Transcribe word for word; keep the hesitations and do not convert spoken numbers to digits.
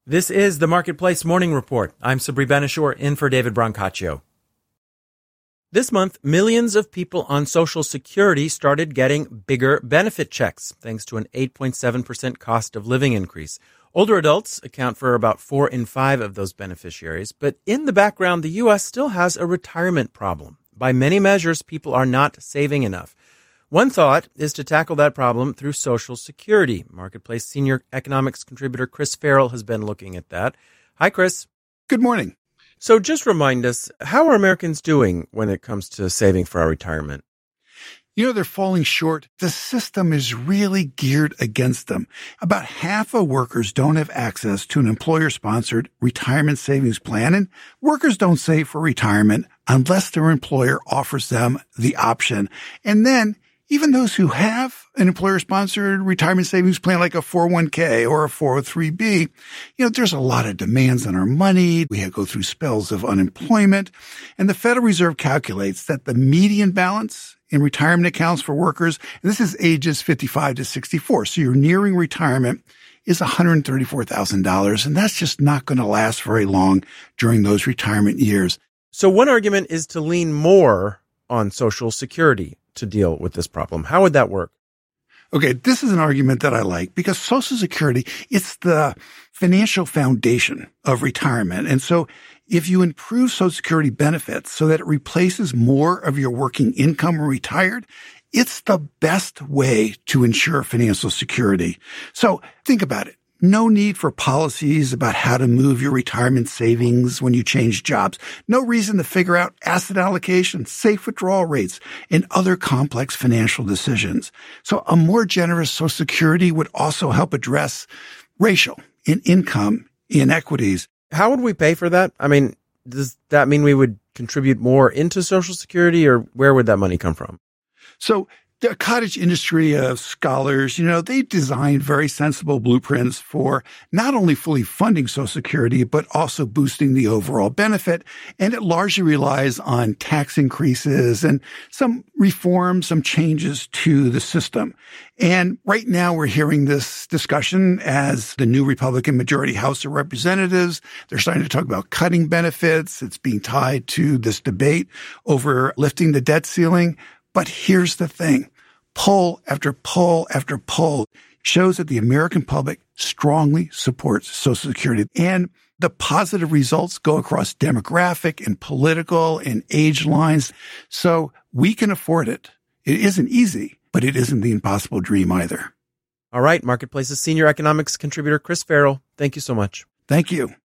This is the Marketplace Morning Report. I'm Sabri Ben-Achour, in for David Brancaccio. This month, millions of people on Social Security started getting bigger benefit checks, thanks to an eight point seven percent cost of living increase. Older adults account for about four in five of those beneficiaries, but in the background, the U S still has a retirement problem. By many measures, people are not saving enough. One thought is to tackle that problem through Social Security. Marketplace senior economics contributor Chris Farrell has been looking at that. Hi, Chris. Good morning. So just remind us, how are Americans doing when it comes to saving for our retirement? You know, they're falling short. The system is really geared against them. About half of workers don't have access to an employer-sponsored retirement savings plan, and workers don't save for retirement unless their employer offers them the option. And then even those who have an employer-sponsored retirement savings plan like a four oh one k or a four oh three b, you know, there's a lot of demands on our money. We have to go through spells of unemployment. And the Federal Reserve calculates that the median balance in retirement accounts for workers, and this is ages fifty-five to sixty-four, so you're nearing retirement, is one hundred thirty-four thousand dollars. And that's just not going to last very long during those retirement years. So one argument is to lean more on Social Security to deal with this problem. How would that work? Okay, this is an argument that I like because Social Security, it's the financial foundation of retirement. And so if you improve Social Security benefits so that it replaces more of your working income when retired, it's the best way to ensure financial security. So think about it. No need for policies about how to move your retirement savings when you change jobs. No reason to figure out asset allocation, safe withdrawal rates, and other complex financial decisions. So a more generous Social Security would also help address racial and income inequities. How would we pay for that? I mean, does that mean we would contribute more into Social Security, or where would that money come from? So the cottage industry of scholars, you know, they designed very sensible blueprints for not only fully funding Social Security, but also boosting the overall benefit. And it largely relies on tax increases and some reforms, some changes to the system. And right now we're hearing this discussion as the new Republican majority House of Representatives. They're starting to talk about cutting benefits. It's being tied to this debate over lifting the debt ceiling. But here's the thing. Poll after poll after poll shows that the American public strongly supports Social Security. And the positive results go across demographic and political and age lines. So we can afford it. It isn't easy, but it isn't the impossible dream either. All right, Marketplace's senior economics contributor Chris Farrell, thank you so much. Thank you.